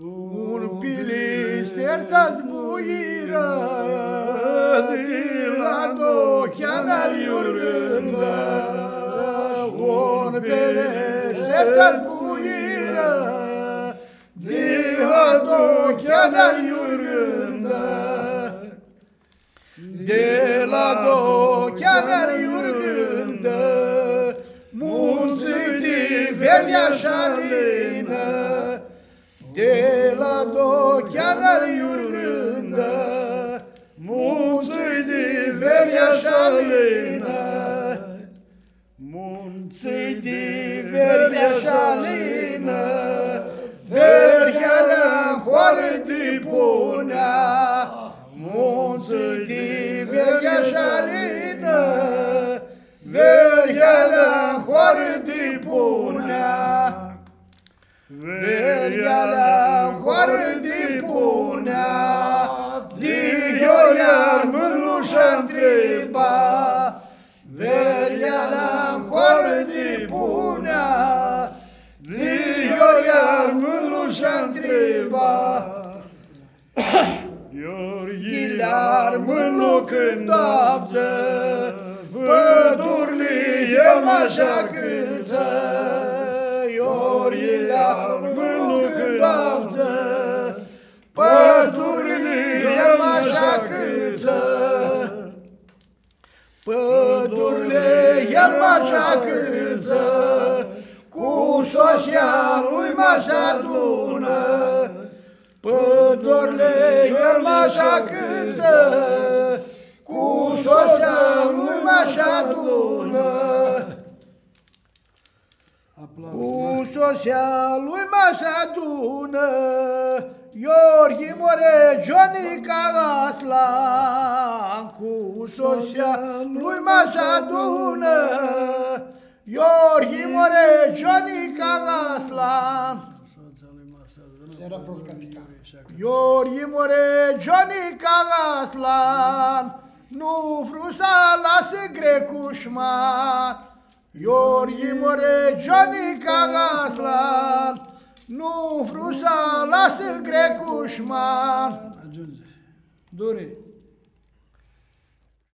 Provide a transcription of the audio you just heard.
Un pilister zbuiră de la Docheana iurgândă, un pilister zbuiră de la Docheana iurgândă, de la Docheana iurgândă, munții de vermea șalină, de la Docheana iurgândă, munții de vermea șalină, munții de vermea șalină, verheala hoară de punea, munții de vermea șalină, verheala hoară de punea. Verheala hoară de punea, de Ioriar mânușa întreba. Verheala hoară de punea, de Ioriar mânușa întreba. Ioriar mânu când apță, pădurile el m-așa câță. Ioriar mânu când apță, pădurile el m-așa câță. Pădurile el m-așa câță, cu sosia lui m-așa adună. Pădurile el m-așa câță, cu sosia lui m-așa adună. Cu sosia lui m-așa adună, Iorghi more Jonica Aslan. Cu sosia lui m-așa adună, Iorghi more Jonica Aslan. Iorghi more Jonica Aslan, nu vreau să lasă grecușman. Iorghi more Jonica Aslan, nu vreau să lasă grecușman. Ajunge. Dure.